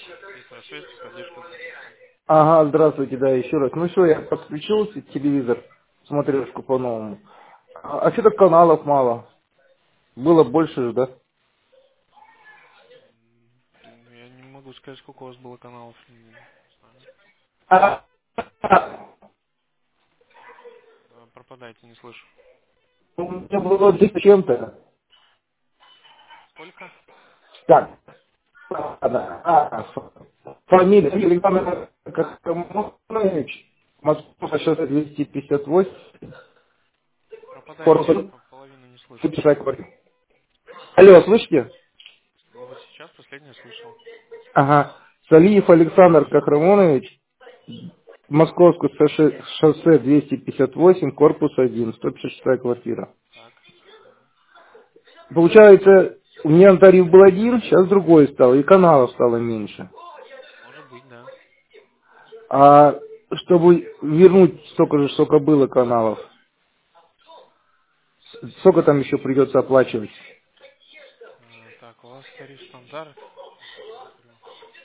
Виктор, связь, техподдержка, здравствуйте. Ага, здравствуйте, да, еще раз. Ну что, я подключился, телевизор, смотрешку по-новому. А что-то каналов мало. Было больше же, да? Я не могу сказать, сколько у вас было каналов. Не знаю. А, Пропадаете, не слышу. у меня было 200 с чем-то. Сколько? Так, ладно. Фамилия Александр Кахтамонович. Москва, сейчас 258. Пропадаете, я Корпус. половину не слышу. Пятьдесят восемь. Алло, слышите? Ну вот сейчас последнее слышал. Ага. Салиев Александр Кахрамонович. Московское шоссе 258, корпус 1, 156 квартира. Так. Получается, у меня тариф был один, сейчас другой стал, и каналов стало меньше. Может быть, да. А чтобы вернуть столько же, сколько было каналов, сколько там еще придется оплачивать? Так, у вас тариф стандарт. Сейчас посмотрю.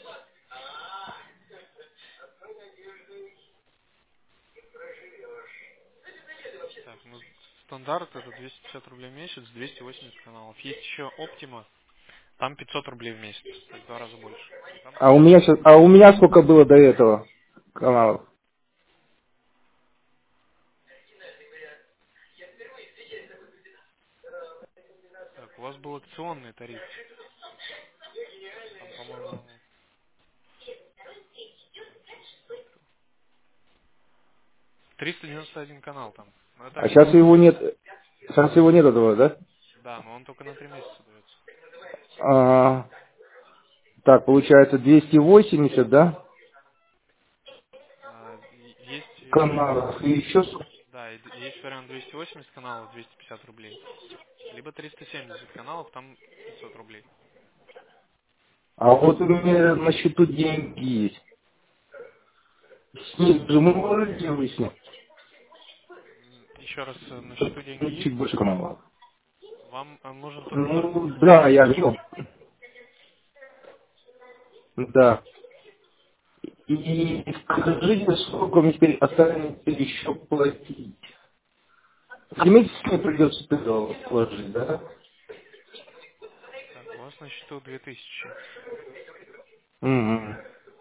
Так, ну стандарт это 250 рублей в месяц, 280 каналов. Есть еще Optima, там 500 рублей в месяц, то есть в 2 раза больше. И там А у тоже меня сейчас, сколько было до этого каналов? так, у вас был акционный тариф. Там, по-моему, так, сейчас посмотрю. 391 канал там. Но это А сейчас акционный его тариф. нет, этого, да? Да, но он только на 3 месяца дается. А, так, получается 280, да? Есть Каналов. И еще да, есть вариант 280 каналов, 250 рублей. Либо 370 каналов, там 500 рублей. А вот у меня на счету деньги есть. С них же мы можете выяснить? Еще раз, на счету деньги Ну, чуть есть. больше каналов. Вам нужен только Ну, торговый да, счет. я вижу. Да. И скажите, сколько мне теперь останется еще платить? В месяц мне придется туда вложить, да? Так, у вас на счету 2000. Угу.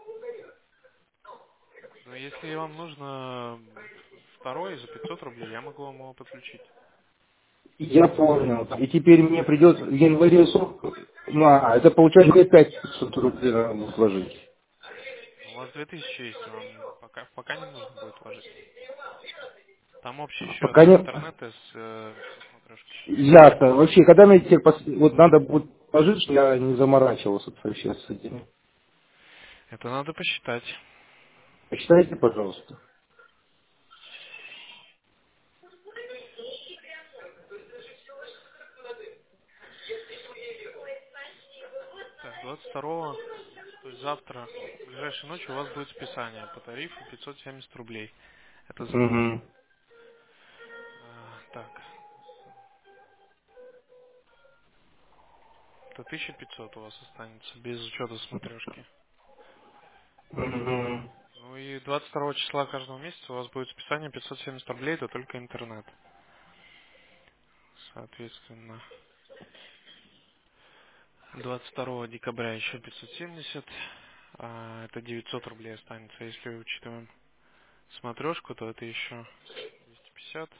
Но если вам нужно второй за 500 рублей, я могу вам его подключить. Я понял. И теперь мне придется в январе это получается мне 500 рублей надо будет вложить. У вас 2000 есть, вам пока не нужно будет вложить. Там общий счет Пока с не... интернета, со смотрешкой. Ясно. Вообще, когда мне теперь вот надо будет положить, что я не заморачивался вообще с этим. Это надо посчитать. Почитайте, пожалуйста. Так, 22-го, то есть завтра, ближайшей ночью у вас будет списание по тарифу 570 рублей. Это за год. Угу. Так, это 1500 у вас останется, без учета смотрешки. Угу. Ну и 22 числа каждого месяца у вас будет списание 570 рублей, это только интернет. Соответственно, 22 декабря еще 570, это 900 рублей останется. Если учитываем смотрешку, то это еще 250,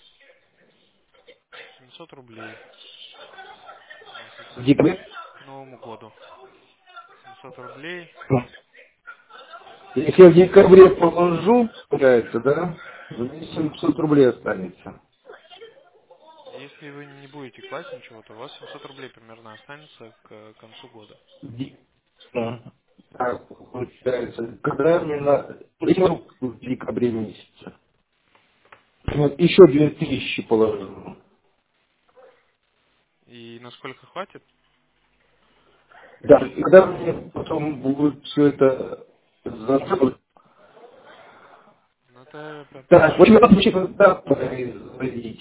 700 рублей у вас В останется декабре? к Новому году. 700 рублей. Если я в декабре положу, получается, да, мне 700 рублей останется. Если вы не будете класть ничего, то у вас 700 рублей примерно останется к концу года. Ну, так, получается, когда мне надо... Я в декабре месяце. Вот еще 2000 положу. И насколько хватит? Да, и когда мне потом будет все это закрыть. Ну, это опять Так, вот же, я хочу когда производить.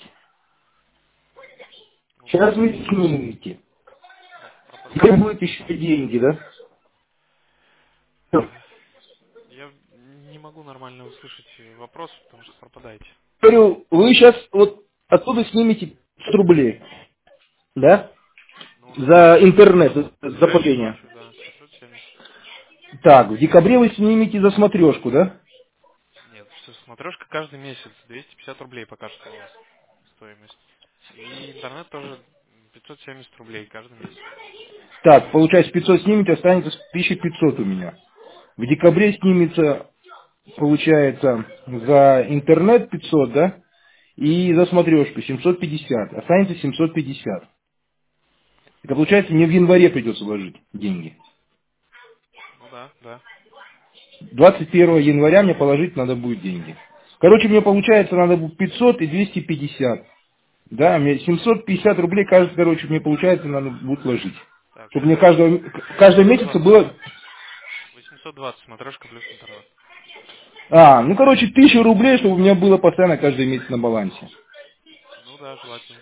у вас Сейчас вы снимете. Теперь пропадает. будет еще деньги, да? Я не могу нормально услышать вопрос, потому что пропадаете. Говорю, вы сейчас вот оттуда снимете 500 рублей, да? Ну, За интернет, за уже потребение. плачу, да, 570. Так, в декабре вы снимете за смотрешку, да? Нет, что, смотрешка каждый месяц, 250 рублей пока что у вас стоимость. И интернет тоже 570 рублей каждый месяц. Так, получается 500 снимете, останется 1500 у меня. В декабре снимется, получается, за интернет 500, да? И за смотрешку 750. Останется 750. Это получается мне в январе придется вложить деньги. Ну да, да. 21 января мне положить надо будет деньги. Короче, мне получается надо будет 500 и 250. Да, мне 750 рублей, кажется, короче, мне получается надо будет вложить. Так, Чтобы мне смотрешка каждый месяц 820, было... 820, смотрешка плюс интернет. Ну, короче, 1000 рублей, чтобы у меня было постоянно каждый месяц на балансе. Ну да, желательно.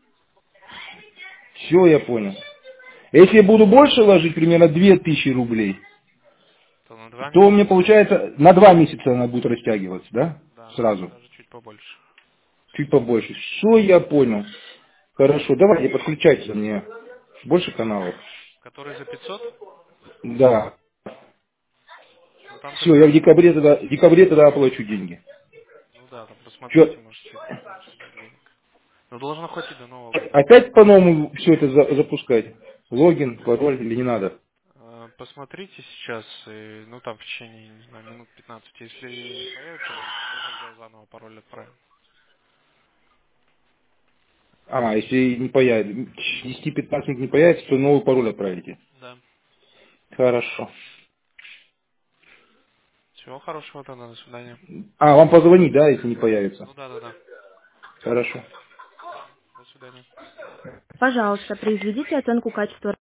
Все, я понял. Если я буду больше ложить, примерно 2000 рублей, То на 2 то у меня месяца, получается на 2 месяца она будет растягиваться, да? да, Сразу. даже чуть побольше. Чуть побольше. Все, я понял. Хорошо, давайте подключайте мне больше каналов. Который за 500? Да. Ну там Все, я тогда, в декабре тогда оплачу деньги. ну да, там Чё, посмотрите, может чуть меньше будет денег. Но должно хватить до Нового года. опять по-новому все это запускать? Логин, пароль или не надо? Посмотрите сейчас, ну там в течение, не знаю, минут 15. Если не появится вдруг, то тогда заново пароль отправим. Если не появится, 10-15 минут не появится, то новый пароль отправите. Да. Хорошо. Всего хорошего тогда, до свидания. Вам позвонить, да, если не появится? Ну да, да, да. Хорошо. До свидания. Пожалуйста, произведите оценку качества